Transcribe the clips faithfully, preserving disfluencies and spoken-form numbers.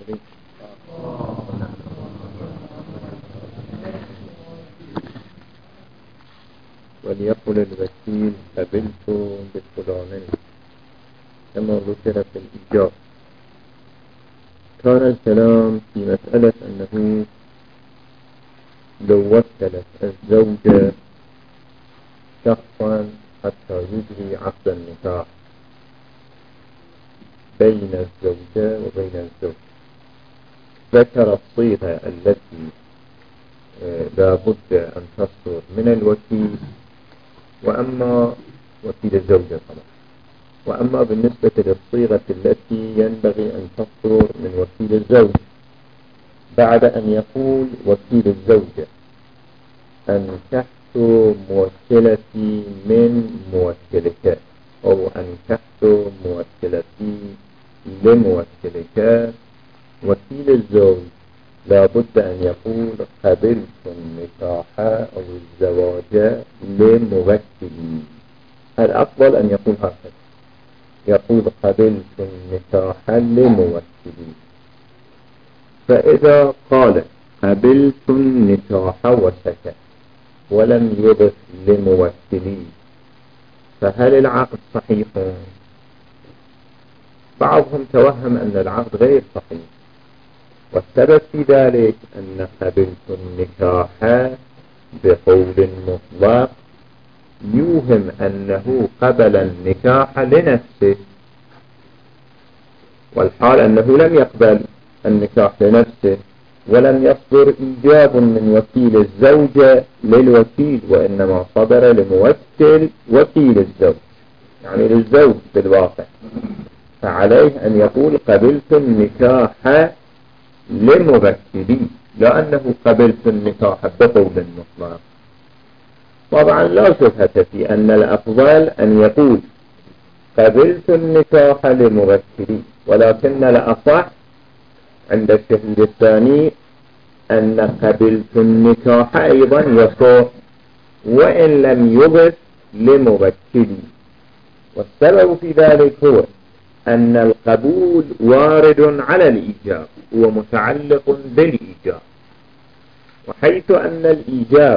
وليقل الوكيل قبلت بفلان كما ذكر في الإيجاب. كان الكلام في مسألة أنه لو وكلت الزوجة شخصا حتى يجري عقد النكاح بين الزوجة وبين الزوج، ذكر الصيغة التي لا بد أن تصدر من الوكيل، وأما وكيل الزوجة طبعا، وأما بالنسبة للصيغة التي ينبغي أن تصدر من وكيل الزوج بعد أن يقول وكيل الزوجة أنكحت موكلتي من موكلك، أو أنكحت موكلتي لموكلك، وكيل الزوج لا بد أن يقول قبلت النكاح أو الزواج لموكلي. الأفضل أن يقول هكذا، يقول قبلت النكاح لموكلي. فإذا قال قبلت النكاح وسكت ولم يضف لموكلي فهل العقد صحيح؟ بعضهم توهم أن العقد غير صحيح، والسبب في ذلك أن قبلت النكاح بقول مطلق يوهم أنه قبل النكاح لنفسه، والحال أنه لم يقبل النكاح لنفسه، ولم يصدر إيجاب من وكيل الزوجة للوكيل، وإنما صدر لموكل وكيل الزوج، يعني للزوج بالواقع. فعليه أن يقول قبلت النكاح لموكلي، لا أنه قبلت النكاح بقول مطلق. طبعا لا شبهة في أن الأفضل أن يقول قبلت النكاح لموكلي، ولكن الأصح عند الشهيد الثاني أن قبلت النكاح أيضا يصح وإن لم يضف لموكلي. والسبب في ذلك هو أن القبول وارد على الإيجاب ومتعلق بالإيجاب، وحيث أن الإيجاب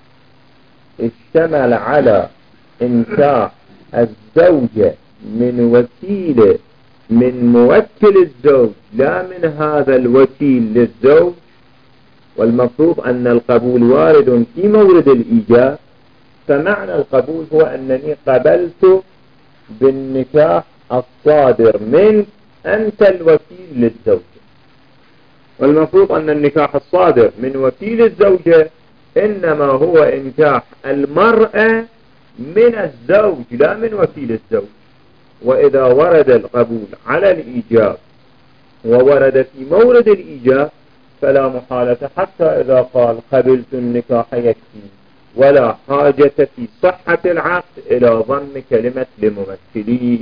اشتمل على إنكاح الزوجة من وكيل من موكل الزوج لا من هذا الوكيل للزوج، والمفروض أن القبول وارد في مورد الإيجاب، فمعنى القبول هو أنني قبلت بالنكاح الصادر من أنت الوكيل للزوجة. والمفروض أن النكاح الصادر من وكيل الزوجة إنما هو إنكاح المرأة من الزوج لا من وكيل الزوج. وإذا ورد القبول على الإيجاب وورد في مورد الإيجاب فلا محالة حتى إذا قال قبلت النكاح يكفي، ولا حاجة في صحة العقد إلى ضم كلمة لممثلي.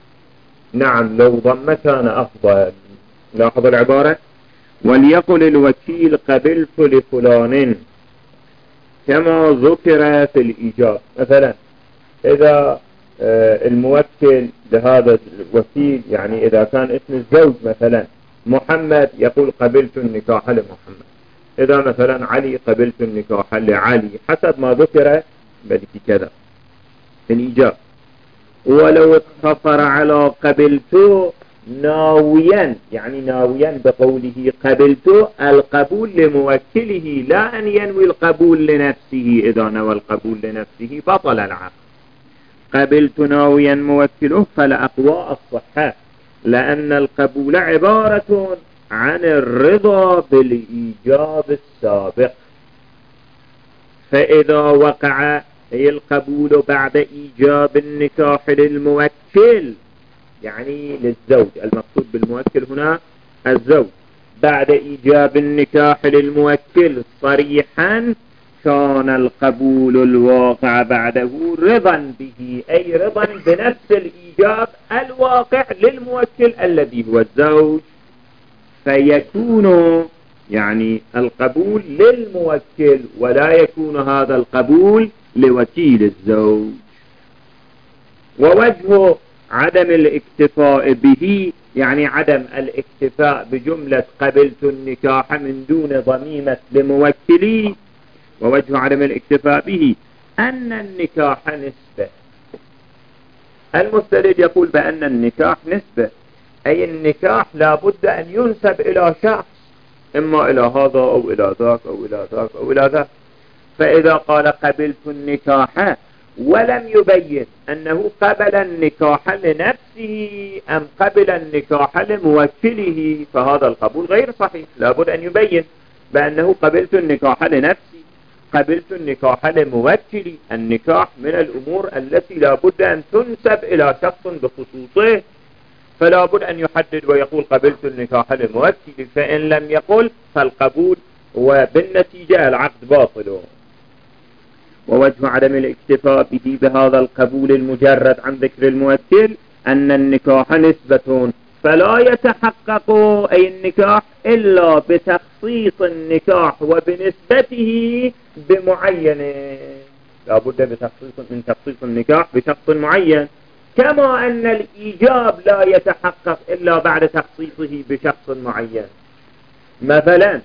نعم لو ضم كان أفضل. لاحظ العبارة: وليقل الوكيل قبلت لفلان كما ذكر في الإيجاب. مثلا إذا الموكل لهذا الوكيل، يعني إذا كان اسم الزوج مثلا محمد، يقول قبلت النكاح لمحمد. إذا مثلا علي قبلت النكاح لعلي، حسب ما ذكر بذلك كذا في الإيجاب. ولو اقتصر على قبلت ناويا، يعني ناويا بقوله قبلت القبول لموكله لا أن ينوي القبول لنفسه، إذا نوى القبول لنفسه بطل العقد. قبلت ناويا موكله فلا أقوى الصحة، لأن القبول عبارة عن الرضا بالإيجاب السابق. فإذا وقع القبول بعد إيجاب النكاح للموكل، يعني للزوج، المقصود بالموكل هنا الزوج، بعد إيجاب النكاح للموكل صريحا، كان القبول الواقع بعده رضا به، أي رضا بنفس الإيجاب الواقع للموكل الذي هو الزوج، فيكون يعني القبول للموكل ولا يكون هذا القبول لوكيل الزوج. ووجه عدم الاكتفاء به يعني عدم الاكتفاء بجملة قبلت النكاح من دون ضميمة لموكلي. ووجه عدم الاكتفاء به أن النكاح نسبة. المستدل يقول بأن النكاح نسبة، أي النكاح لا بد أن ينسب إلى شخص، إما إلى هذا أو إلى ذاك أو إلى ذاك أو إلى ذاك. فإذا قال قبلت النكاح ولم يبين أنه قبل النكاح لنفسه أم قبل النكاح لموكله فهذا القبول غير صحيح. لا بد أن يبين بأنه قبلت النكاح لنفسي، قبلت النكاح لموكلي. النكاح من الأمور التي لا بد أن تنسب إلى شخص بخصوصه، فلا بد أن يحدد ويقول قبلت النكاح لموكلي. فإن لم يقل فالقبول وبالنتيجة العقد باطل. ووجه عدم الاكتفاء به بهذا القبول المجرد عن ذكر الموكل أن النكاح نسبة، فلا يتحقق أي النكاح إلا بتخصيص النكاح وبنسبته بمعين. لا بد بتخصيص من تخصيص النكاح بشخص معين، كما أن الإيجاب لا يتحقق إلا بعد تخصيصه بشخص معين. مثلا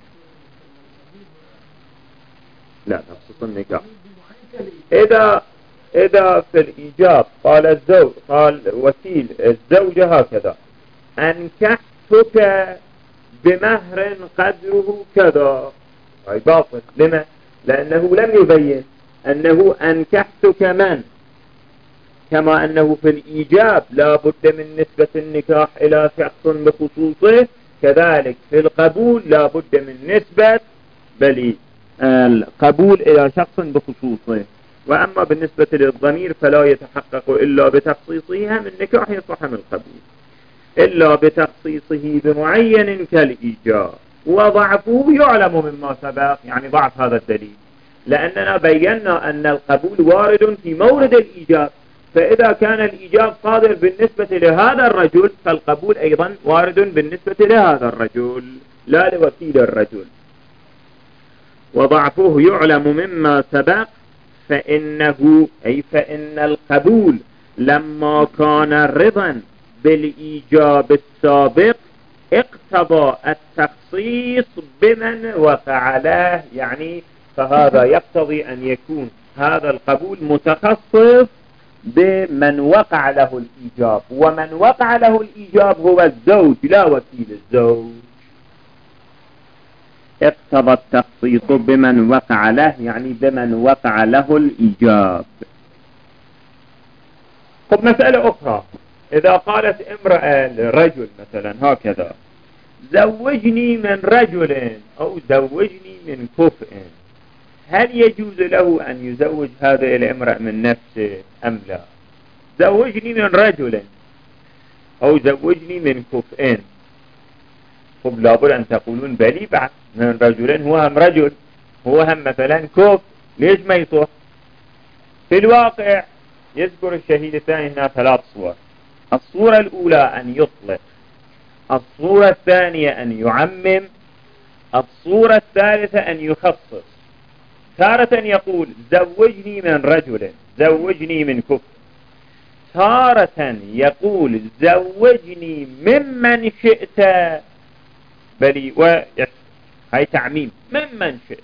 لا تخصيص النكاح إذا إذا في الإيجاب قال الزوج قال وكيل الزوجة هكذا: أنكحتك بمهر قدره كذا، أي باطل. لما؟ لأنه لم يبين أنه أنكحتك من، كما أنه في الإيجاب لا بد من نسبة النكاح إلى شخص بخصوصه، كذلك في القبول لا بد من نسبة بل القبول إلى شخص بخصوصه. وأما بالنسبة للضمير فلا يتحقق إلا بتخصيصه من نكاح يصح من القبول، إلا بتخصيصه بمعين كالإيجاب. وضعفه يعلم مما سبق، يعني ضعف هذا الدليل، لأننا بينا أن القبول وارد في مورد الإيجاب، فإذا كان الإيجاب صادر بالنسبة لهذا الرجل فالقبول أيضا وارد بالنسبة لهذا الرجل لا لوكيل الرجل. وضعفه يعلم مما سبق فإنه أي فإن القبول لما كان رضا بالإيجاب السابق اقتضى التخصيص بمن وقع له، يعني فهذا يقتضي أن يكون هذا القبول متخصص بمن وقع له الإيجاب، ومن وقع له الإيجاب هو الزوج لا وكيل الزوج. اقتضى التخصيص بمن وقع له، يعني بمن وقع له الإيجاب. طب مسألة أخرى، إذا قالت امرأة لرجل مثلا هكذا: زوجني من رجل أو زوجني من كفء، هل يجوز له أن يزوج هذه الامرأة من نفسه أم لا؟ زوجني من رجل أو زوجني من كفء. طب لابد أن تقولون بلي بعد من رجل هو هم رجل هو هم مثلا كفء، ليش ما يصح؟ في الواقع يذكر الشهيد الثاني هنا ثلاث صور. الصورة الأولى أن يطلق، الصورة الثانية أن يعمم، الصورة الثالثة أن يخصص. تارة يقول زوجني من رجل، زوجني من كفء. تارة يقول زوجني ممن شئت، بل هاي تعميم ممن شئت.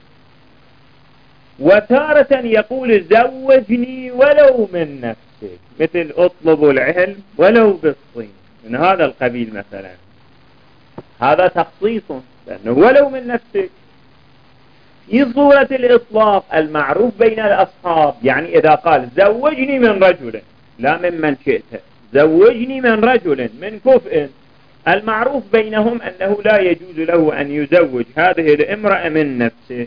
وتارة يقول زوجني ولو من نفسك، مثل اطلب العلم ولو بالصين، من هذا القبيل مثلا. هذا تخصيص لأنه ولو من نفسك. في صورة الإطلاق المعروف بين الأصحاب، يعني إذا قال زوجني من رجل لا ممن شئت، زوجني من رجل من كفء، المعروف بينهم أنه لا يجوز له أن يزوج هذه الامرأة من نفسه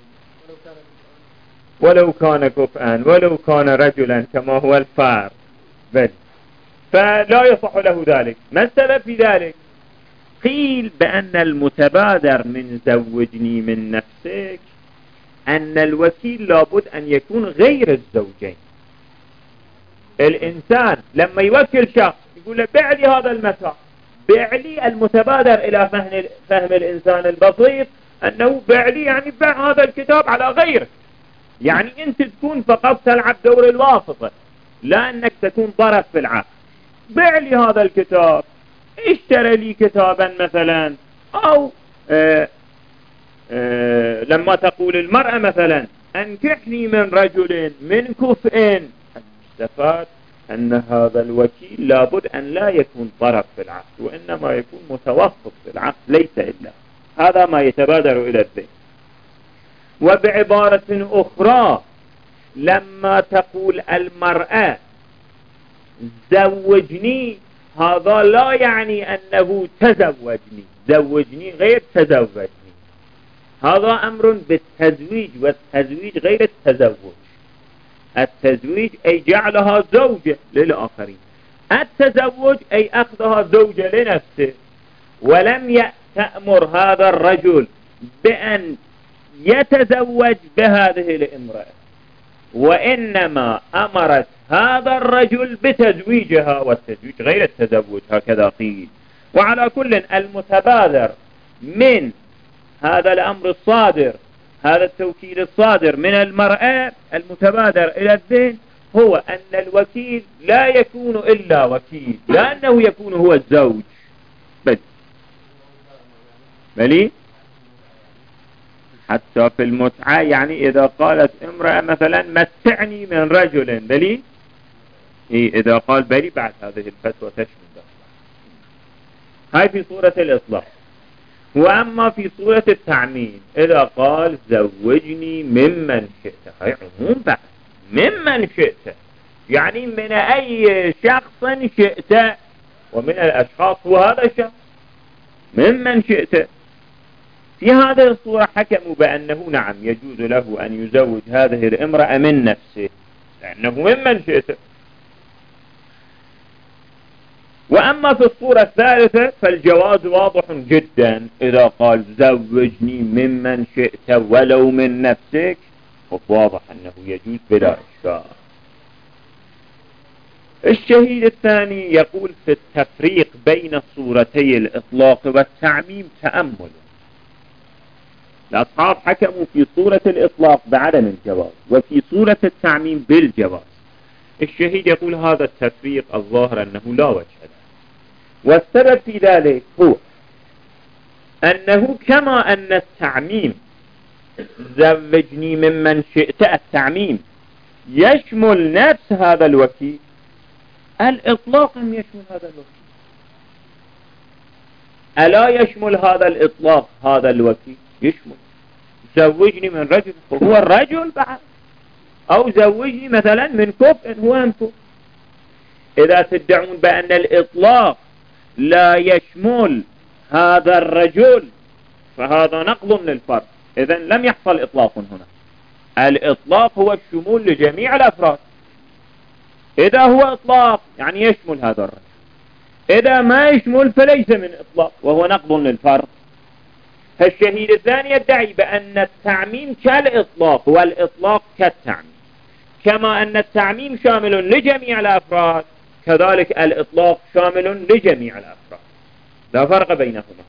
ولو كان كفءا ولو كان رجلا كما هو الفار، بل فلا يصح له ذلك. ما السبب في ذلك؟ قيل بأن المتبادر من زوجني من نفسك أن الوكيل لابد أن يكون غير الزوجين. الإنسان لما يوكل شخص يقول له بيع لي هذا المتاع، بيع لي المتبادر إلى فهم, فهم الإنسان البسيط أنه بيع لي يعني بيع هذا الكتاب على غيره، يعني أنت تكون فقط تلعب دور الواسطة لا أنك تكون طرف في العقد. بيع لي هذا الكتاب، اشترى لي كتابا مثلا، أو آآ آآ لما تقول المرأة مثلا أنكحني من رجل من كفء، استفاد أن هذا الوكيل لابد أن لا يكون طرف في العقد، وإنما يكون متوسط في العقد ليس إلا. هذا ما يتبادر إلى الذهن. وبعبارة أخرى، لما تقول المرأة زوجني، هذا لا يعني أنه تزوجني، زوجني غير تزوجني، هذا أمر بالتزويج، والتزويج غير التزوج. التزويج أي جعلها زوجة للآخرين، التزوج أي أخذها زوجة لنفسه. ولم تأمر هذا الرجل بأن يتزوج بهذه الامرأة، وإنما أمرت هذا الرجل بتزويجها، والتزويج غير التزوج، هكذا قيل. وعلى كل، المتبادر من هذا الأمر الصادر، هذا التوكيل الصادر من المرأة، المتبادر إلى الذهن هو أن الوكيل لا يكون إلا وكيل، لأنه يكون هو الزوج بس. بلي حتى في المتعة، يعني إذا قالت امرأة مثلا متعني من رجل، بلي إيه إذا قال بلي بعد هذه الفتوى تشمل ده. هاي في صورة الإطلاق. وأما في صورة التعميم، إذا قال زوجني ممن شئت، هاي عموم بعد، ممن شئت يعني من أي شخص شئت، ومن الأشخاص هو هذا الشخص ممن شئت. في هذه الصورة حكموا بأنه نعم يجوز له أن يزوج هذه الامرأة من نفسه، لأنه ممن شئت. وأما في الصورة الثالثة فالجواز واضح جدا، إذا قال زوجني ممن شئت ولو من نفسك، واضح أنه يجوز بلا إشكال. الشهيد الثاني يقول في التفريق بين صورتي الإطلاق والتعميم تأمل. الأصحاب حكموا في صورة الإطلاق بعدم الجواز، وفي صورة التعميم بالجواز. الشهيد يقول هذا التفريق الظاهر أنه لا وجه له، والسبب في ذلك هو أنه كما أن التعميم زوجني ممن شئت، التعميم يشمل نفس هذا الوكيل، الإطلاق لم يشمل هذا الوكيل. ألا يشمل هذا الإطلاق هذا الوكيل؟ يشمل. زوجني من رجل هو الرجل بعد، أو زوجني مثلا من كفء هو هم كفء. إذا تدعون بأن الإطلاق لا يشمل هذا الرجل فهذا نقض للفرق، إذن لم يحصل إطلاق هنا. الإطلاق هو الشمول لجميع الأفراد. إذا هو إطلاق يعني يشمل هذا الرجل، إذا ما يشمل فليس من إطلاق وهو نقض للفرق. فالشهيد الثاني يدعي بأن التعميم كالإطلاق والإطلاق كالتعميم، كما أن التعميم شامل لجميع الأفراد كذلك الإطلاق شامل لجميع الأفراد، لا فرق بينهما.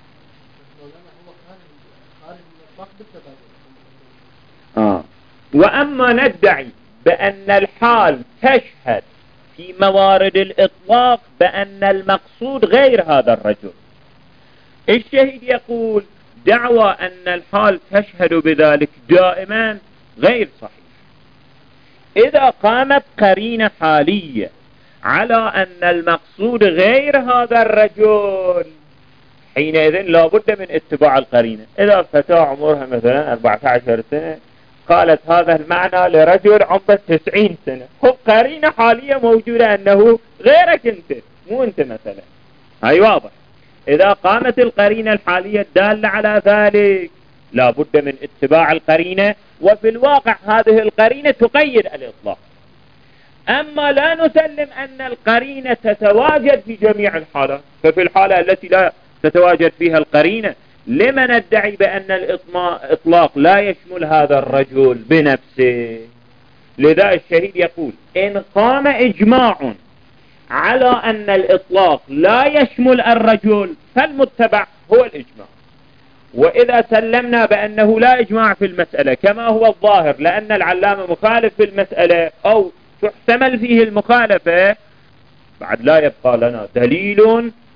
آه. وأما ندعي بأن الحال تشهد في موارد الإطلاق بأن المقصود غير هذا الرجل، الشهيد يقول دعوى أن الحال تشهد بذلك دائما غير صحيح. إذا قامت قرينة حالية على أن المقصود غير هذا الرجل، حينئذ لا بد من اتباع القرينة. إذا فتاة عمرها مثلا أربعة عشر سنة قالت هذا المعنى لرجل عمره تسعين سنة، هو قرينة حالية موجودة أنه غيرك أنت مو أنت مثلا، هاي واضح. إذا قامت القرينة الحالية الدالة على ذلك لا بد من اتباع القرينة، وفي الواقع هذه القرينة تقيد الإطلاق. أما لا نسلم أن القرينة تتواجد في جميع الحالات، ففي الحالة التي لا تتواجد فيها القرينة لما ندعي بأن الإطلاق لا يشمل هذا الرجل بنفسه. لذا الشهيد يقول إن قام إجماع على أن الإطلاق لا يشمل الرجل فالمتبع هو الإجماع. وإذا سلمنا بأنه لا إجماع في المسألة كما هو الظاهر لأن العلامة مخالف في المسألة أو تحتمل فيه المخالفة، بعد لا يبقى لنا دليل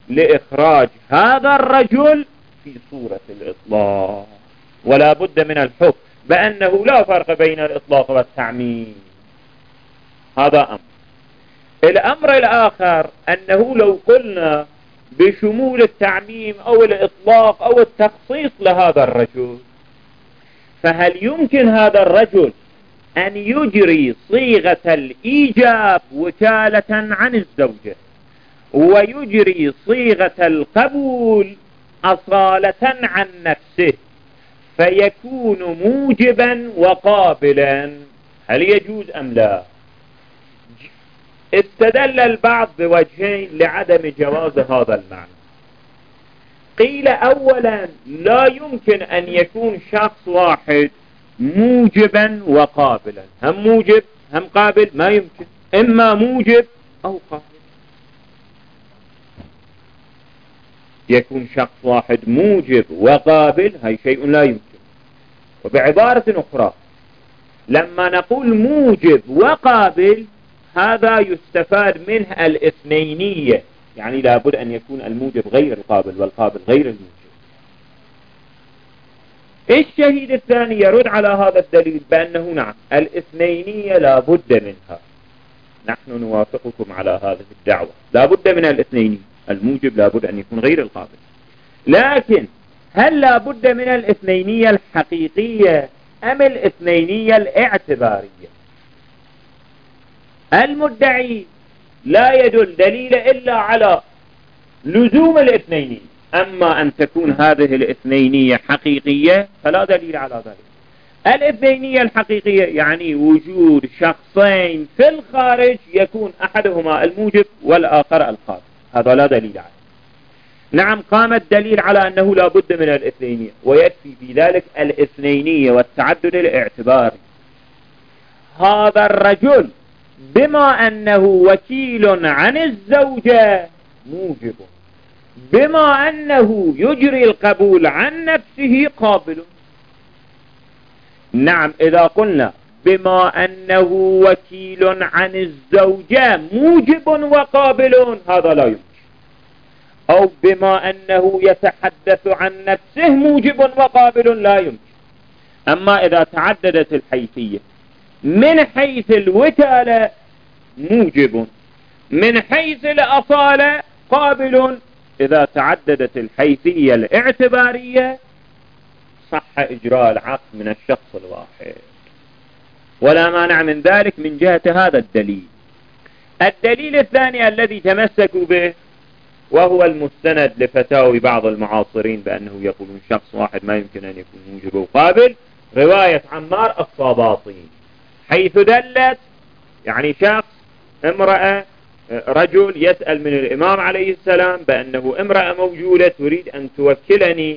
لإخراج هذا الرجل في صورة الإطلاق، ولا بد من الحكم بأنه لا فرق بين الإطلاق والتعميم. هذا أمر. الأمر الآخر أنه لو قلنا بشمول التعميم أو الإطلاق أو التخصيص لهذا الرجل، فهل يمكن هذا الرجل أن يجري صيغة الإيجاب وكالة عن الزوجة ويجري صيغة القبول أصالة عن نفسه فيكون موجبا وقابلا؟ هل يجوز أم لا؟ استدل البعض بوجهين لعدم جواز هذا المعنى. قيل أولا لا يمكن أن يكون شخص واحد موجبا وقابلا، هم موجب هم قابل، ما يمكن، إما موجب أو قابل. يكون شخص واحد موجب وقابل، هاي شيء لا يمكن. وبعبارة أخرى لما نقول موجب وقابل هذا يستفاد منه الاثنينية، يعني لابد أن يكون الموجب غير القابل والقابل غير الموجب. الشهيد الثاني يرد على هذا الدليل بأنه نعم الاثنينية لابد منها، نحن نوافقكم على هذه الدعوة، لابد من الاثنينية، الموجب لابد أن يكون غير القابل. لكن هل لابد من الاثنينية الحقيقية أم الاثنينية الاعتبارية؟ المدعي لا يدل دليل إلا على لزوم الاثنينية، أما أن تكون هذه الاثنينية حقيقية فلا دليل على ذلك. الاثنينية الحقيقية يعني وجود شخصين في الخارج يكون أحدهما الموجب والآخر القابل، هذا لا دليل عليه. نعم قام الدليل على أنه لا بد من الاثنينية، ويكفي في ذلك الاثنينية والتعدد الاعتباري. هذا الرجل بما أنه وكيل عن الزوجة موجب، بما أنه يجري القبول عن نفسه قابل. نعم إذا قلنا بما أنه وكيل عن الزوجة موجب وقابل هذا لا يمكن، أو بما أنه يتحدث عن نفسه موجب وقابل لا يمكن. أما إذا تعددت الحيثية من حيث الوكالة موجب، من حيث الأصالة قابل، إذا تعددت الحيثية الاعتبارية صح إجراء العقد من الشخص الواحد، ولا مانع من ذلك من جهة هذا الدليل. الدليل الثاني الذي تمسكوا به وهو المستند لفتاوي بعض المعاصرين بأنه يقولون شخص واحد ما يمكن أن يكون موجب وقابل، رواية عمار الصباطي، حيث دلت يعني شخص امرأة رجل يسأل من الإمام عليه السلام بأنه امرأة موجودة تريد أن توكلني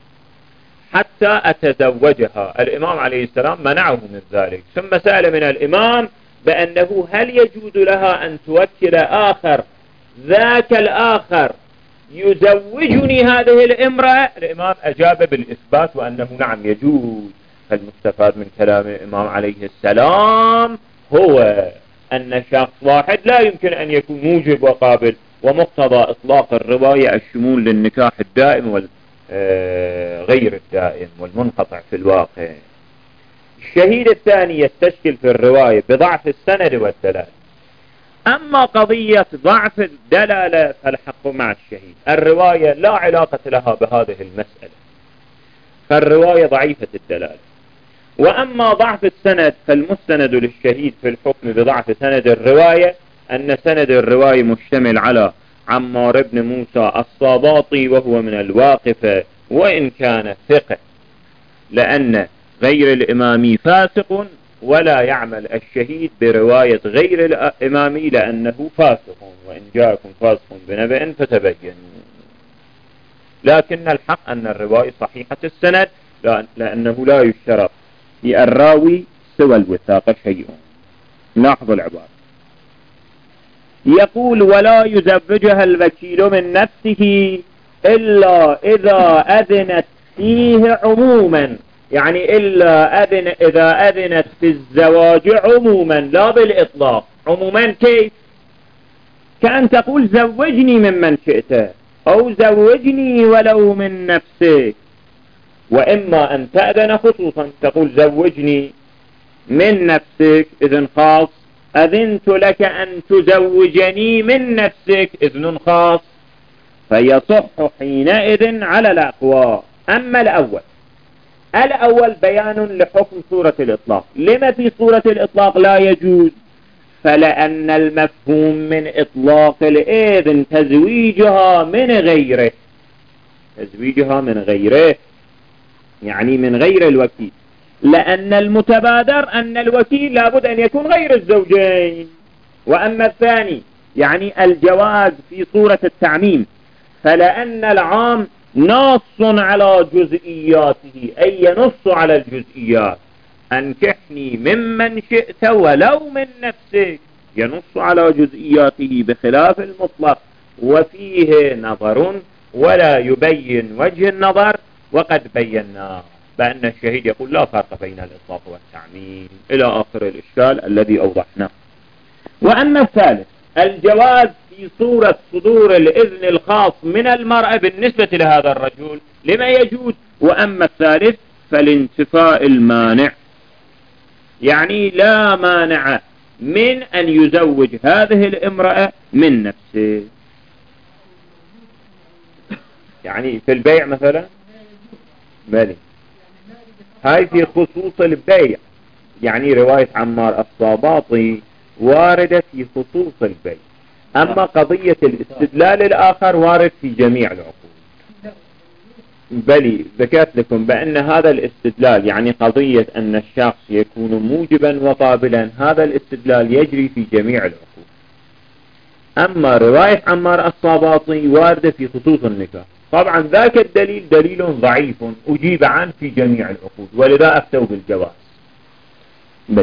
حتى أتزوجها. الإمام عليه السلام منعه من ذلك، ثم سأل من الإمام بأنه هل يجوز لها أن توكل آخر، ذاك الآخر يزوجني هذه الامرأة؟ الإمام أجاب بالإثبات وأنه نعم يجوز. فالمستفاد من كلام الإمام عليه السلام هو أن شخص واحد لا يمكن أن يكون موجب وقابل، ومقتضى إطلاق الرواية الشمول للنكاح الدائم والغير الدائم والمنقطع في الواقع. الشهيد الثاني يستشكل في الرواية بضعف السند والدلالة. أما قضية ضعف الدلالة فالحق مع الشهيد، الرواية لا علاقة لها بهذه المسألة، فالرواية ضعيفة الدلالة. وأما ضعف السند فالمستند للشهيد في الحكم بضعف سند الرواية أن سند الرواية مشتمل على عمار بن موسى الصباطي وهو من الواقفة وإن كان ثقة، لأن غير الإمامي فاسق ولا يعمل الشهيد برواية غير الإمامي لأنه فاسق، وإن جاءكم فاسق بنبأ فتبينوا. لكن الحق أن الرواية صحيحة السند لأنه لا يشترط في الراوي سوى الوثاقة شيء. لاحظوا العبارة، يقول ولا يزوجها الوكيل من نفسه إلا إذا أذنت فيه عموما، يعني إلا أذن إذا أذنت في الزواج عموما لا بالإطلاق. عموما كيف؟ كأن تقول زوجني ممن شئت، أو زوجني ولو من نفسك. وإما أن تأذن خصوصا تقول زوجني من نفسك إذن خاص، أذنت لك أن تزوجني من نفسك إذن خاص، فيصح حينئذ على الأقوى. أما الأول الأول بيان لحكم صورة الإطلاق. لما في صورة الإطلاق لا يجوز؟ فلأن المفهوم من إطلاق الإذن تزويجها من غيره، تزويجها من غيره يعني من غير الوكيل، لأن المتبادر أن الوكيل لابد أن يكون غير الزوجين. وأما الثاني يعني الجواز في صورة التعميم، فلأن العام نص على جزئياته، أي ينص على الجزئيات، أنكحني ممن شئت ولو من نفسك، ينص على جزئياته بخلاف المطلق، وفيه نظر ولا يبين وجه النظر. وقد بينا بأن الشهيد يقول لا فرق بين الإطلاق والتعميم إلى آخر الإشكال الذي أوضحناه. وأما الثالث الجواز في صورة صدور الإذن الخاص من المرأة بالنسبة لهذا الرجل لما يجوز. وأما الثالث فالانتفاء المانع، يعني لا مانع من أن يزوج هذه الامرأة من نفسه. يعني في البيع مثلا مالي، هاي في خصوص البيع، يعني رواية عمار الصاباطي واردة في خصوص البيع. أما قضية الاستدلال الآخر وارد في جميع العقود. بلي ذكرت لكم بأن هذا الاستدلال يعني قضية أن الشخص يكون موجبا وقابلا، هذا الاستدلال يجري في جميع العقود. أما رواية عمار الصاباطي واردة في خصوص النكاح. طبعا ذاك الدليل دليل ضعيف أجيب عنه في جميع العقود، ولذا أفتوا بالجواز. بس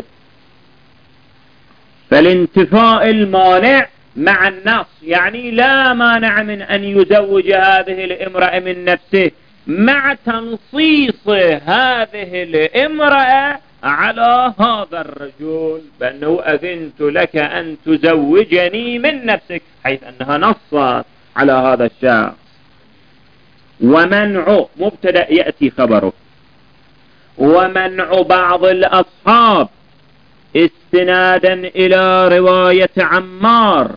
فالانتفاء المانع مع النص، يعني لا مانع من أن يزوج هذه الامرأة من نفسه، مع تنصيص هذه الامرأة على هذا الرجل بأنه أذنت لك أن تزوجني من نفسك، حيث أنها نصت على هذا الشخص. ومنع مبتدأ يأتي خبره. ومنع بعض الأصحاب استنادا إلى رواية عمار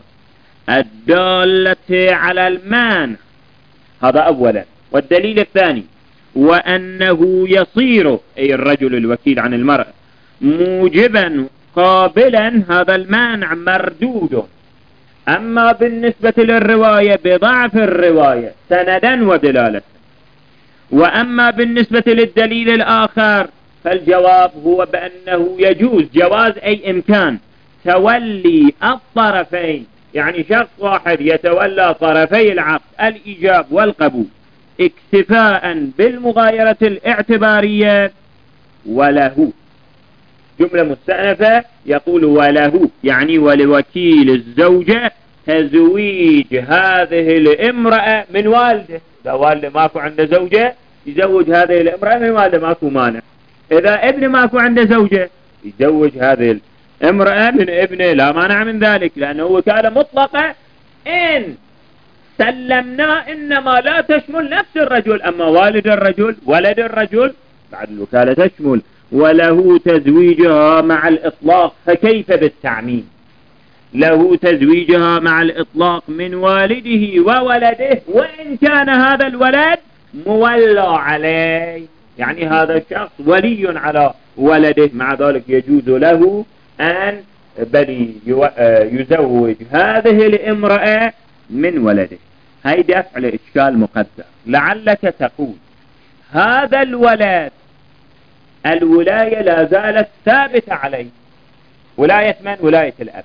الدالة على المانع، هذا أولا. والدليل الثاني وأنه يصير أي الرجل الوكيل عن المرأة موجبا قابلا، هذا المانع مردود. أما بالنسبة للرواية بضعف الرواية سندا ودلالة. وأما بالنسبة للدليل الآخر فالجواب هو بأنه يجوز، جواز أي إمكان تولي الطرفين، يعني شخص واحد يتولى طرفي العقد الإيجاب والقبول اكتفاء بالمغايرة الاعتبارية. وله جملة مستأنفة يقول وله، يعني ولوكيل الزوجة تزويج هذه الامرأة من والده. إذا والده ماكو عنده زوجة يزوج هذه الامرأة من والده، ماكو مانع. إذا ابن ماكو عنده زوجة يزوج هذه الامرأة من ابنه، لا مانع من ذلك، لأنه وكالة مطلقة إن سلمنا إنما لا تشمل نفس الرجل. أما والد الرجل ولد الرجل بعد الوكالة تشمل. وله تزويجها مع الإطلاق، فكيف بالتعميم؟ له تزويجها مع الإطلاق من والده وولده، وإن كان هذا الولد مولى عليه، يعني هذا الشخص ولي على ولده، مع ذلك يجوز له أن بل يزوج هذه الامرأة من ولده. هيدي أفعل إشكال مقدر. لعلك تقول هذا الولد الولاية لا زالت ثابتة عليه، ولاية من؟ ولاية الأب.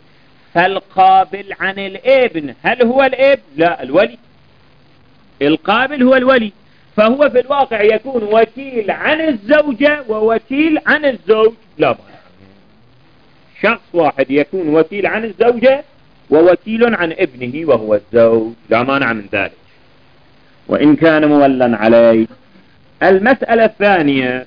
فالقابل عن الابن هل هو الابن؟ لا، الولي. القابل هو الولي، فهو في الواقع يكون وكيل عن الزوجة ووكيل عن الزوج. لا مانع، شخص واحد يكون وكيل عن الزوجة ووكيل عن ابنه وهو الزوج، لا مانع من ذلك وإن كان مولا عليه. المسألة الثانية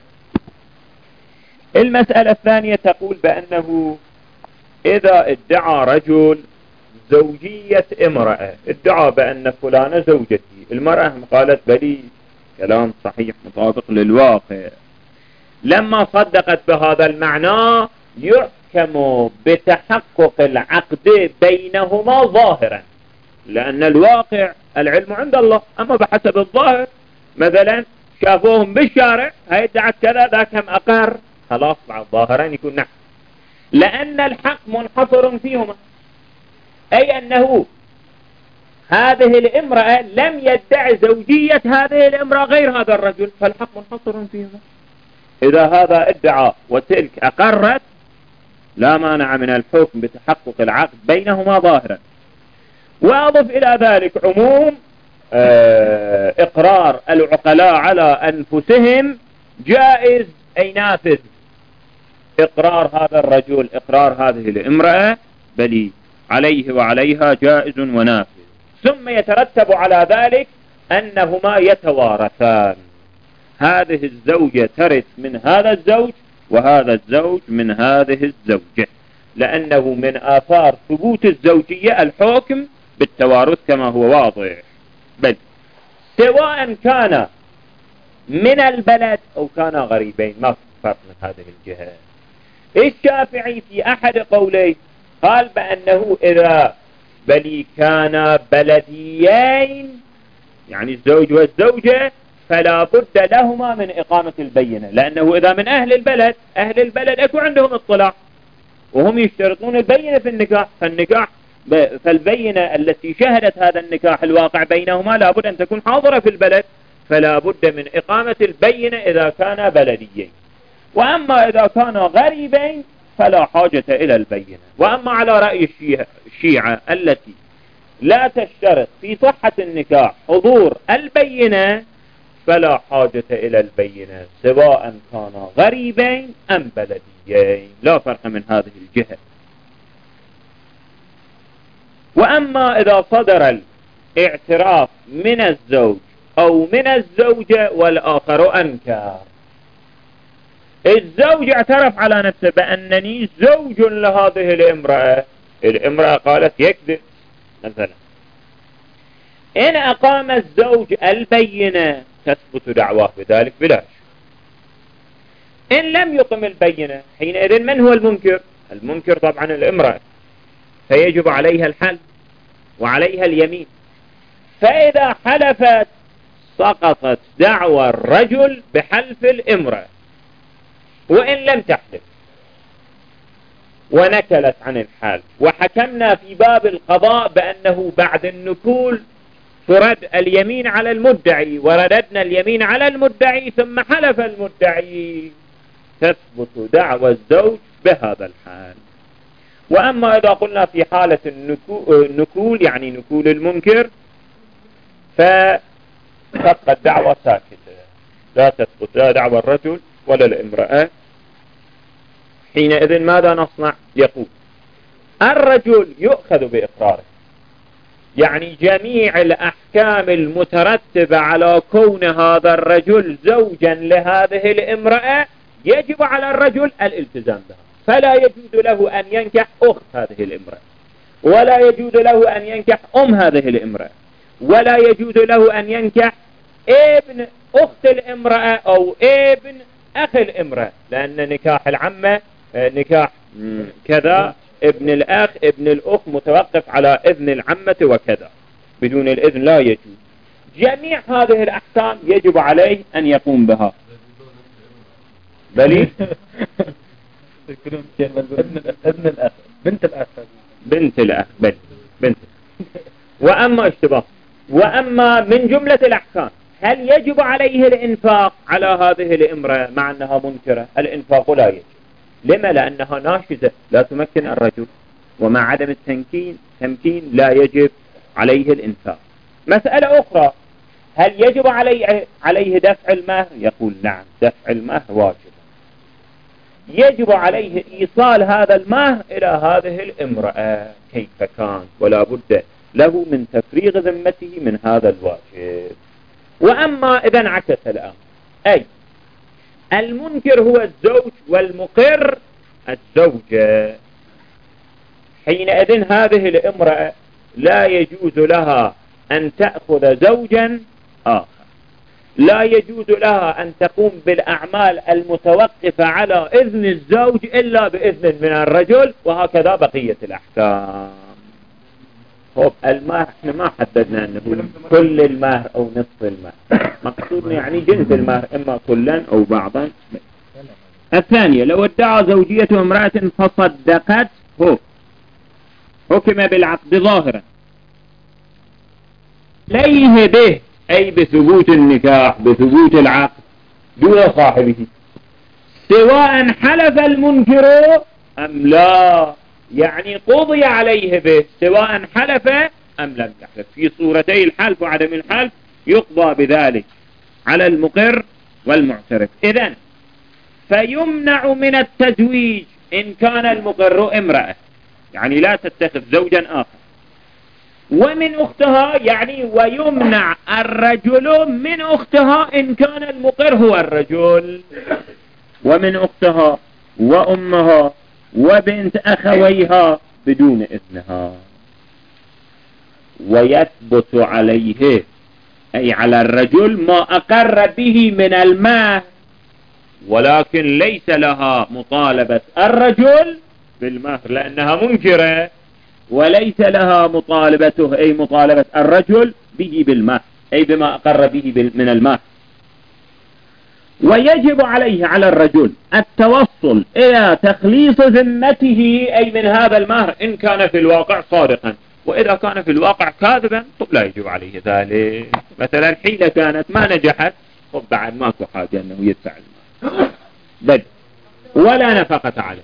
المسألة الثانية تقول بأنه إذا ادعى رجل زوجية امرأة، ادعى بأن فلانة زوجتي، المرأة قالت بلي، كلام صحيح مطابق للواقع. لما صدقت بهذا المعنى يحكم بتحقق العقد بينهما ظاهرا، لأن الواقع العلم عند الله، أما بحسب الظاهر مثلا شافوهم بالشارع، هاي ادعت كذا، ذاك هم أقر، خلاص بعد ظاهرا يكون نحن، لأن الحق منحصر فيهما، أي أنه هذه الامرأة لم يدعي زوجية هذه الامرأة غير هذا الرجل، فالحق منحصر فيهما. إذا هذا ادعى وتلك أقرت لا مانع من الحكم بتحقق العقد بينهما ظاهرا. وأضف إلى ذلك عموم إقرار العقلاء على أنفسهم جائز أي نافذ، إقرار هذا الرجل إقرار هذه الامرأة بل عليه وعليها جائز ونافذ. ثم يترتب على ذلك أنهما يتوارثان، هذه الزوجة ترث من هذا الزوج وهذا الزوج من هذه الزوجة، لأنه من آثار ثبوت الزوجية الحكم بالتوارث كما هو واضح، بل سواء كان من البلد أو كان غريبين، ما في فرق من هذه الجهة. الشافعي في أحد قوليه قال بأنه إذا بل كان بلديين، يعني الزوج والزوجة، فلا بد لهما من إقامة البينة، لأنه إذا من أهل البلد، أهل البلد أكو عندهم اطلاع وهم يشترطون البينة في النكاح، فالنكاح فالبينة التي شهدت هذا النكاح الواقع بينهما لا بد أن تكون حاضرة في البلد، فلا بد من إقامة البينة إذا كان بلديين. وأما إذا كان غريبين فلا حاجة إلى البينة. وأما على رأي الشيعة التي لا تشترط في صحة النكاح حضور البينة فلا حاجة إلى البينة سواء كان غريبين أم بلديين، لا فرق من هذه الجهة. وأما إذا صدر الاعتراف من الزوج أو من الزوجة والآخر أنكر، الزوج اعترف على نفسه بأنني زوج لهذه الامرأة، الامرأة قالت يكذب مثلا، إن أقام الزوج البينة تثبت دعواه بذلك بلا شك. إن لم يقم البينة حينئذ من هو المنكر؟ المنكر طبعا الامرأة، فيجب عليها الحلف وعليها اليمين، فإذا حلفت سقطت دعوى الرجل بحلف الامرأة، وإن لم تحلف ونكلت عن الحال. وحكمنا في باب القضاء بأنه بعد النكول ترد اليمين على المدعي، ورددنا اليمين على المدعي ثم حلف المدعي، تثبت دعوى الزوج بهذا الحال. وأما إذا قلنا في حالة النكول يعني نكول المنكر فتبقى الدعوة ساكتة، لا تثبت لا دعوى الرجل ولا الامرأة. حينئذ ماذا نصنع؟ يقول الرجل يؤخذ بإقراره، يعني جميع الأحكام المترتبة على كون هذا الرجل زوجا لهذه الامرأة يجب على الرجل الالتزام بها، فلا يجوز له أن ينكح أخت هذه الامرأة، ولا يجوز له أن ينكح أم هذه الامرأة، ولا يجوز له أن ينكح ابن أخت الامرأة أو ابن أخ الامرأة، لأن نكاح العمة نكاح كذا، ابن الأخ ابن الأخ متوقف على إذن العمة وكذا، بدون الإذن لا يجوز. جميع هذه الأحكام يجب عليه أن يقوم بها. بلي ابن الأخ بنت الأخ بنت الأخ بل بنت. وأما اشتباه وأما من جملة الأحكام هل يجب عليه الإنفاق على هذه الامرأة مع أنها منكرة؟ الإنفاق لا يجب. لما؟ لأنها ناشزة لا تمكن الرجل، ومع عدم التمكين تمكين لا يجب عليه الإنفاق. مسألة أخرى، هل يجب عليه عليه دفع المهر؟ يقول نعم، دفع المهر واجب، يجب عليه إيصال هذا المهر إلى هذه الامرأة كيف كان، ولا بد له من تفريغ ذمته من هذا الواجب. وأما إذا انعكس الأمر، أي المنكر هو الزوج والمقر الزوجة، حينئذ هذه الامرأة لا يجوز لها أن تأخذ زوجا آخر، لا يجوز لها أن تقوم بالأعمال المتوقفة على إذن الزوج إلا بإذن من الرجل، وهكذا بقية الأحكام. طب المهر احنا ما حددنا أنه كل المهر أو نصف المهر، مقصودنا يعني جنس المهر إما كلا أو بعضا. الثانية لو ادعى زوجية امرأة فصدقت هو حكم بالعقد ظاهرا ليه به، أي بثبوت النكاح بثبوت العقد دون صاحبه، سواء حلف المنكر أم لا، يعني قضي عليه به سواء حلف أم لم يحلف. في صورتي الحلف وعدم الحلف يقضى بذلك على المقر والمعترف. إذن فيمنع من التزويج إن كان المقر امرأة، يعني لا تتخذ زوجا آخر، ومن أختها يعني ويمنع الرجل من أختها إن كان المقر هو الرجل، ومن أختها وأمها وبنت أخويها بدون إذنها. ويثبت عليه أي على الرجل ما أقر به من المال، ولكن ليس لها مطالبة الرجل بالمهر لأنها منكرة، وليس لها مطالبته أي مطالبة الرجل به بالمهر أي بما أقر به من المهر. ويجب عليه على الرجل التوصل إلى تخليص ذمته أي من هذا المهر إن كان في الواقع صادقا، وإذا كان في الواقع كاذبا طب لا يجب عليه ذلك. مثلا حيلة كانت ما نجحت طب بعد ماكو حاجة أنه يدفع المهر بد ولا نفقة عليه.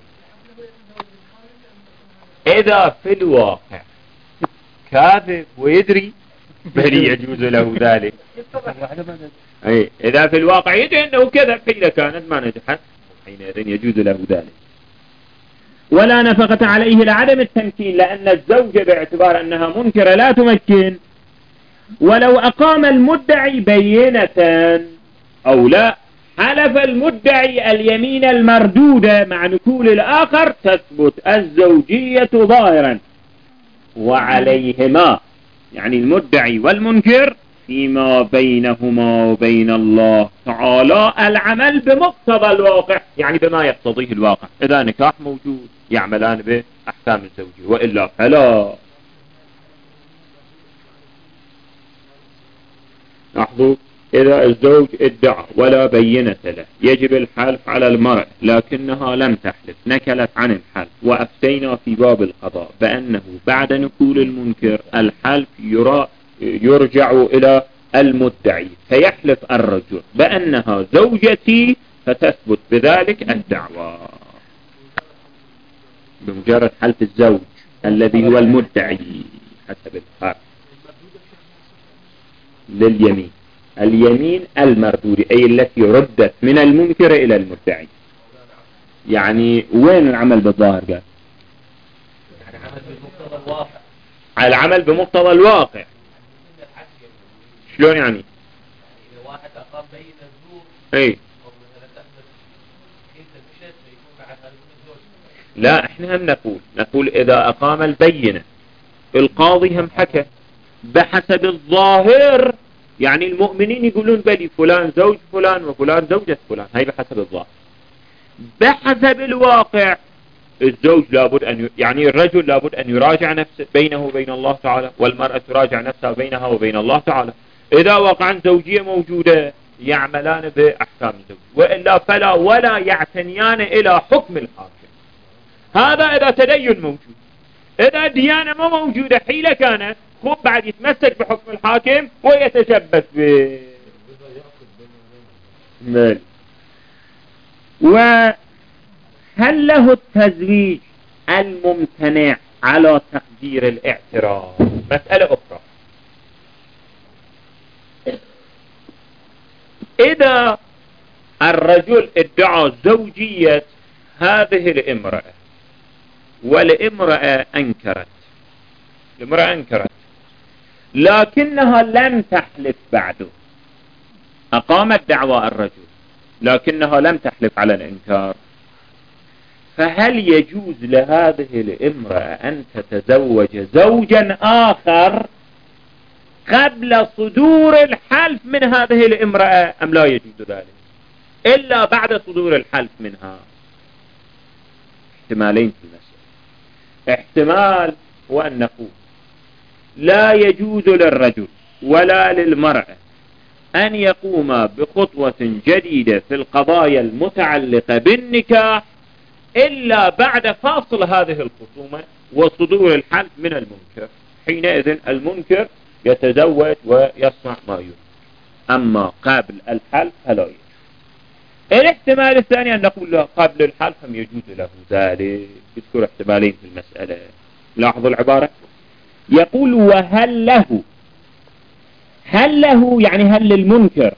إذا في الواقع كاذب ويدري بل يجوز له ذلك. أي إذا في الواقع يدري أنه كذب حيلة كانت ما نجحت حينئذ يجوز له ذلك. ولا نفقة عليه لعدم التمكين لأن الزوجة باعتبار أنها منكرة لا تمكن. ولو أقام المدعي بينة أو لا حلف المدعي اليمين المردودة مع نكول الآخر تثبت الزوجية ظاهرا، وعليهما يعني المدعي والمنكر فيما بينهما وبين الله تعالى العمل بمقتضى الواقع، يعني بما يقتضيه الواقع. إذا نكاح موجود يعملان بأحكام الزوجية، وإلا فلا. لاحظوا إذا الزوج ادعى ولا بينة له يجب الحلف على المرأة لكنها لم تحلف نكلت عن الحلف، وأفتينا في باب القضاء بأنه بعد نكول المنكر الحلف يرى يرجع إلى المدعي فيحلف الرجل بأنها زوجتي فتثبت بذلك الدعوى بمجرد حلف الزوج الذي هو المدعي حسب الحال لليمين. اليمين المردود أي التي ردت من المنكر إلى المدعي. يعني وين العمل بالظاهر قال؟ على العمل بمقتضى الواقع. شلون يعني؟ إذا واحد أقام بين الزور اي لا احنا هم نقول نقول إذا أقام البينة القاضي هم حكى بحسب الظاهر، يعني المؤمنين يقولون بلي فلان زوج فلان وفلان زوجة فلان، هاي بحسب الظاهر. بحسب الواقع الزوج لابد أن ي... يعني الرجل لابد أن يراجع نفسه بينه وبين الله تعالى، والمرأة تراجع نفسها بينها وبين الله تعالى. إذا وقعا زوجية موجودة يعملان بأحكام الزوج، وإلا فلا ولا يعتنيان إلى حكم الحاكم. هذا إذا تدين موجود. إذا ديانة ما موجودة حيلة كانت خب بعد يتمسك بحكم الحاكم ويتشبث به. مال. وهل له التزويج الممتنع على تقدير الاعتراف؟ مسألة أخرى. إذا الرجل ادعى زوجية هذه الامرأة والامرأة أنكرت، الامرأة أنكرت لكنها لم تحلف بعده، أقامت دعوى الرجل لكنها لم تحلف على الإنكار، فهل يجوز لهذه الامرأة أن تتزوج زوجا آخر قبل صدور الحلف من هذه الامرأة أم لا يجوز ذلك إلا بعد صدور الحلف منها؟ احتمالين في المسألة. احتمال هو أن نقول لا يجوز للرجل ولا للمرأة أن يقوم بخطوة جديدة في القضايا المتعلقة بالنكاح إلا بعد فاصل هذه الخصومة وصدور الحلف من المنكر. حينئذ المنكر يتزوج ويصنع ما يريد، أما قبل الحلف فلا يجوز. الاحتمال الثاني أن نقول له قبل الحلف هم يجوز له ذلك. يذكر احتمالين في المسألة. لاحظوا العبارة، يقول وهل له، هل له يعني هل للمنكر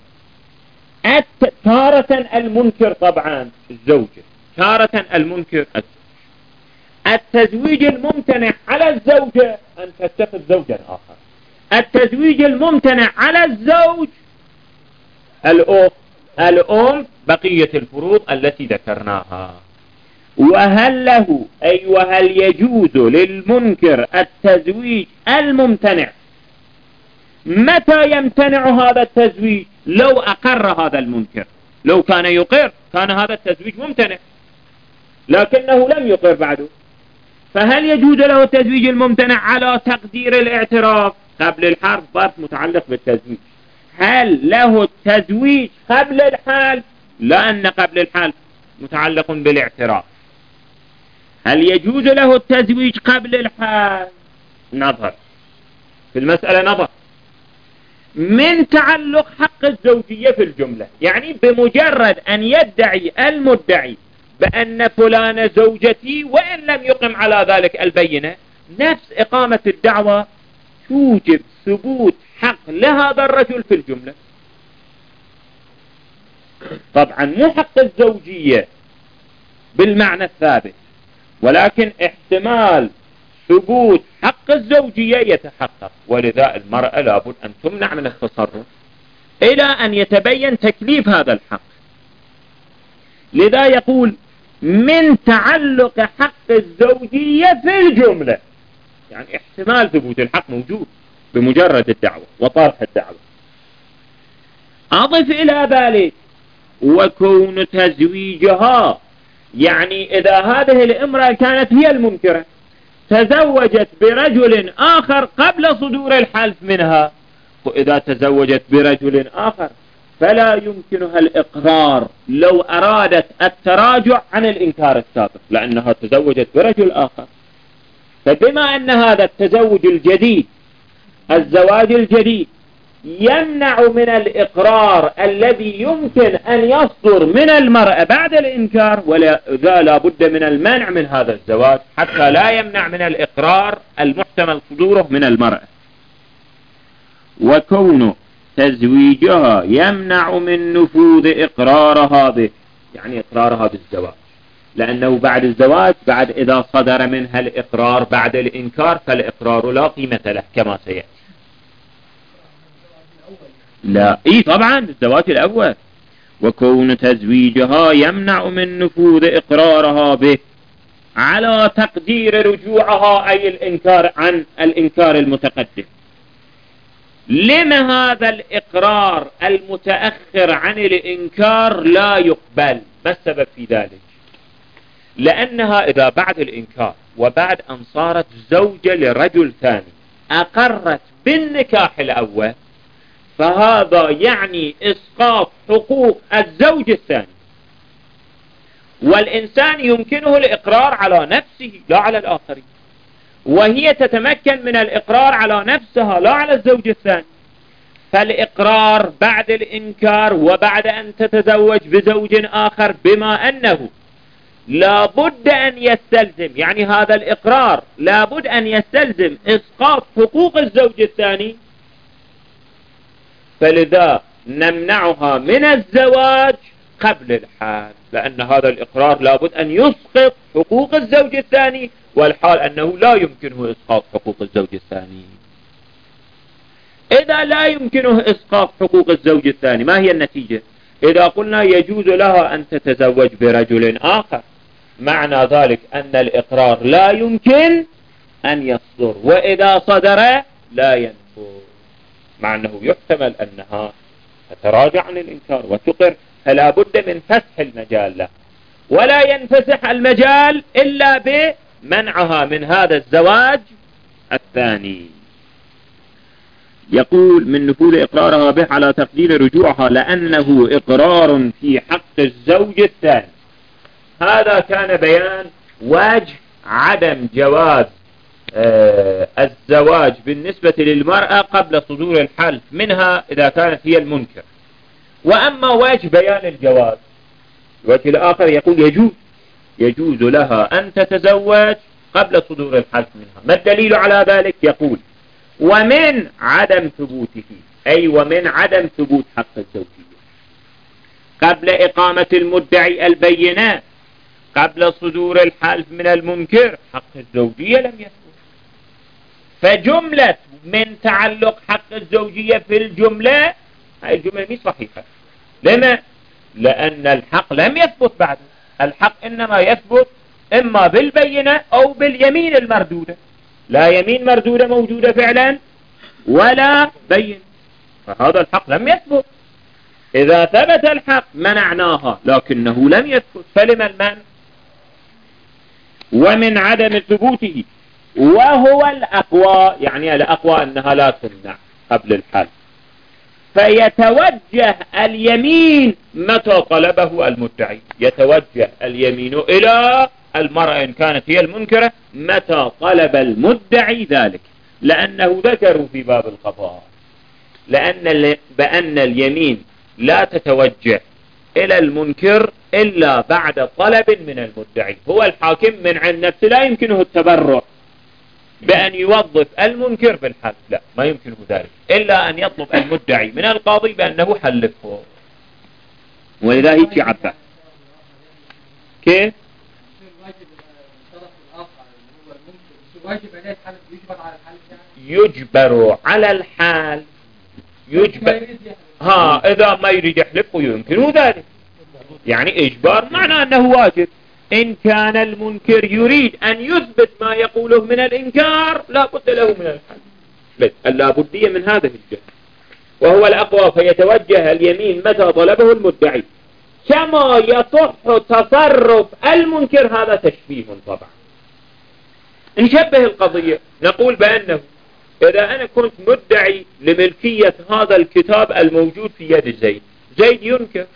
تارة المنكر طبعا الزوجة، تارة المنكر التزويج الممتنع على الزوجة أن تتخذ زوجا آخر، التزويج الممتنع على الزوج الأخ الأم بقية الفروض التي ذكرناها. وهل له أي وهل يجوز للمنكر التزويج الممتنع؟ متى يمتنع هذا التزويج؟ لو أقر هذا المنكر، لو كان يقر كان هذا التزويج ممتنع، لكنه لم يقر بعده. فهل يجوز له التزويج الممتنع على تقدير الاعتراف قبل الحرب؟ ضرب متعلق بالتزويج. هل له التزويج قبل الحلف؟ لأن قبل الحلف متعلق بالاعتراف. هل يجوز له التزويج قبل الحلف؟ نظر في المسألة، نظر من تعلق حق الزوجية في الجملة، يعني بمجرد أن يدعي المدعي بأن فلان زوجتي وإن لم يقم على ذلك البينة، نفس إقامة الدعوة توجب ثبوت حق لهذا الرجل في الجملة. طبعا مو حق الزوجية بالمعنى الثابت، ولكن احتمال ثبوت حق الزوجية يتحقق، ولذا المرأة لابد أن تمنع من التصرف إلى أن يتبين تكليف هذا الحق. لذا يقول من تعلق حق الزوجية في الجملة، يعني احتمال ثبوت الحق موجود بمجرد الدعوة وطرح الدعوة. أضف إلى ذلك وكون تزويجها، يعني إذا هذه الامرأة كانت هي المنكرة تزوجت برجل آخر قبل صدور الحلف منها، وإذا تزوجت برجل آخر فلا يمكنها الإقرار لو أرادت التراجع عن الإنكار السابق، لأنها تزوجت برجل آخر. فبما أن هذا التزوج الجديد، الزواج الجديد، يمنع من الإقرار الذي يمكن أن يصدر من المرأة بعد الإنكار، ولذا لا بد من المنع من هذا الزواج حتى لا يمنع من الإقرار المحتمل صدوره من المرأة. وكون تزويجها يمنع من نفوذ إقرارها به، يعني إقرارها بالزواج، لأنه بعد الزواج بعد إذا صدر منها الإقرار بعد الإنكار فالإقرار لا قيمة له كما سيأتي. لا إيه طبعا الزواج الأول. وكون تزويجها يمنع من نفوذ إقرارها به على تقدير رجوعها أي الإنكار عن الإنكار المتقدم. لما هذا الإقرار المتأخر عن الإنكار لا يقبل؟ ما السبب في ذلك؟ لأنها إذا بعد الإنكار وبعد أن صارت زوجة لرجل ثاني أقرت بالنكاح الأول، فهذا يعني إسقاط حقوق الزوج الثاني. والإنسان يمكنه الإقرار على نفسه لا على الآخرين، وهي تتمكن من الإقرار على نفسها لا على الزوج الثاني. فالإقرار بعد الإنكار وبعد أن تتزوج بزوج آخر بما أنه لا بد أن يستلزم، يعني هذا الإقرار لا بد أن يستلزم إسقاط حقوق الزوج الثاني، فلذا نمنعها من الزواج قبل الحال، لأن هذا الإقرار لا بد أن يسقط حقوق الزوج الثاني، والحال أنه لا يمكنه إسقاط حقوق الزوج الثاني. إذا لا يمكنه إسقاط حقوق الزوج الثاني ما هي النتيجة؟ إذا قلنا يجوز لها أن تتزوج برجل آخر معنى ذلك أن الإقرار لا يمكن أن يصدر، وإذا صدر لا ينفذ، مع أنه يحتمل أنها تتراجع عن الإنكار وتقر، فلا بد من فسح المجال له، ولا ينفسح المجال إلا بمنعها من هذا الزواج الثاني. يقول من نفوذ إقرارها به على تقدير رجوعها لأنه إقرار في حق الزوج الثاني. هذا كان بيان وجه عدم جواز آه الزواج بالنسبة للمرأة قبل صدور الحلف منها إذا كانت هي المنكر. وأما وجه بيان الجواز، الوجه الآخر يقول يجوز يجوز لها أن تتزوج قبل صدور الحلف منها. ما الدليل على ذلك؟ يقول ومن عدم ثبوته، أي ومن عدم ثبوت حق الزوجية قبل إقامة المدعي البينات قبل صدور الحلف من المنكر، حق الزوجية لم يثبت. فجملة من تعلق حق الزوجية في الجملة، هاي الجملة مش صحيحة. لما؟ لأن الحق لم يثبت بعد. الحق إنما يثبت إما بالبينة أو باليمين المردودة. لا يمين مردودة موجودة فعلا ولا بين، فهذا الحق لم يثبت. إذا ثبت الحق منعناها لكنه لم يثبت، فلما المنع؟ ومن عدم ثبوته، وهو الأقوى، يعني الأقوى أنها لا تمنع قبل الحل، فيتوجه اليمين متى طلبه المدعي. يتوجه اليمين إلى المرأة إن كانت هي المنكرة متى طلب المدعي ذلك، لأنه ذكروا في باب القضاء لأن بأن اليمين لا تتوجه إلى المنكر إلا بعد طلب من المدعي. هو الحاكم من عن نفسه لا يمكنه التبرع بأن يوظف المنكر بالحلف، لا ما يمكنه ذلك إلا أن يطلب المدعي من القاضي بأنه حلفه. ولذا هيك عبه كيف؟ يجبر على الحال، يجبر ها إذا ما يريد يحلف ويمكنه ذلك، يعني إجبار معنى أنه واجب. إن كان المنكر يريد أن يثبت ما يقوله من الإنكار لا بد له من الحل، بس اللابدية من هذه الجهة، وهو الأقوى. فيتوجه اليمين متى طلبه المدعي كما يصح تصرف المنكر. هذا تشبيه طبعا. نشبه القضية، نقول بأنه إذا أنا كنت مدعي لملكية هذا الكتاب الموجود في يد زيد، زيد ينكر،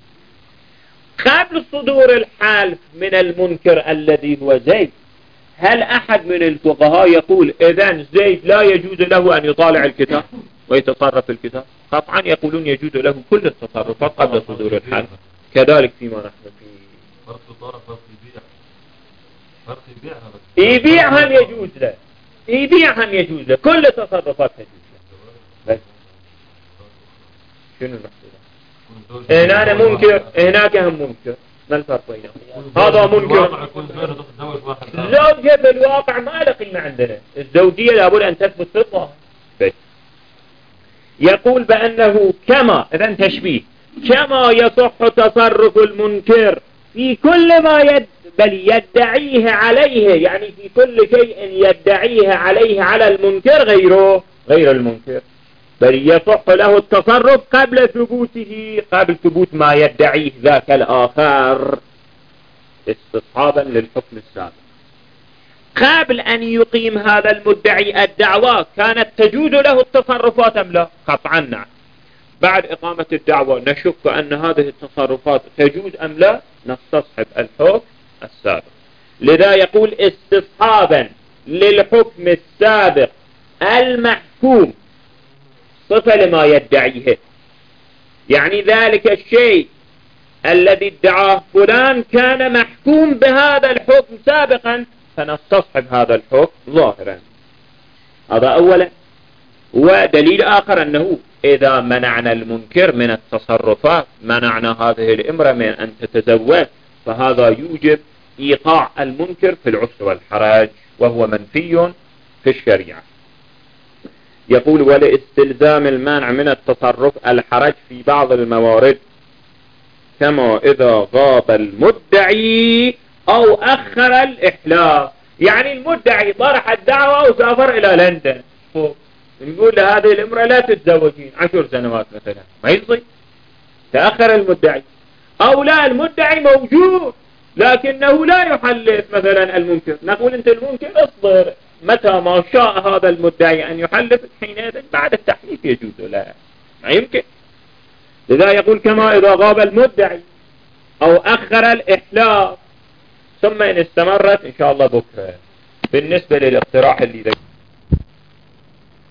قبل صدور الحلف من المنكر الذي هو زيد، هل أحد من الفقهاء يقول إذن زيد لا يجوز له أن يطالع الكتاب ويتصرف الكتاب؟ قطعا يقولون يجوز له كل التصرفات قبل صدور الحلف. كذلك فيما نحن فيه يبيع هم يجوز له، يبيع هم يجوز له، كل تصرفات يجوز له. بس شنو المحصول؟ هنا أنا منكر، هناك هم منكر، ما الفرق بينهم؟ هذا منكر. الزوجية بالواقع ما له قيمة عندنا، الزوجية لابد أن تثبت في الظاهر. يقول بأنه كما، إذن تشبيه، كما يصح تصرف المنكر في كل ما يد بل يدعيه عليه، يعني في كل شيء يدعيه عليه على المنكر غيره غير المنكر، بل يصح له التصرف قبل ثبوته، قبل ثبوت ما يدعيه ذاك الآخر استصحابا للحكم السابق. قبل أن يقيم هذا المدعي الدعوة كانت تجوز له التصرفات أم لا؟ قطعا نعم. بعد إقامة الدعوة نشك أن هذه التصرفات تجوز أم لا، نستصحب الحكم السابق. لذا يقول استصحابا للحكم السابق المحكوم صفة لما يدعيه، يعني ذلك الشيء الذي ادعاه فلان كان محكوم بهذا الحكم سابقا، فنستصحب هذا الحكم ظاهرا. هذا أولا. ودليل آخر أنه إذا منعنا المنكر من التصرفات، منعنا هذه الامرأة من أن تتزوج، فهذا يوجب إيقاع المنكر في العسر والحرج، وهو منفي في الشريعة. يقول ولاستلزام المانع من التصرف الحرج في بعض الموارد، كما إذا غاب المدعي أو أخر الإحلاف. يعني المدعي طرح الدعوة وسافر إلى لندن، نقول لهذه الامرأة لا تتزوجين عشر سنوات مثلا، ما يصير، تأخر المدعي. أو لا، المدعي موجود لكنه لا يحلف مثلا المنكر، نقول أنت المنكر اصبر، متى ما شاء هذا المدعي أن يحلف حينئذ بعد التحليف يجوز له، ما يمكن. لذا يقول كما إذا غاب المدعي أو أخر الإحلاف. ثم إن استمرت إن شاء الله بكرة بالنسبة للاقتراح اللي ذكر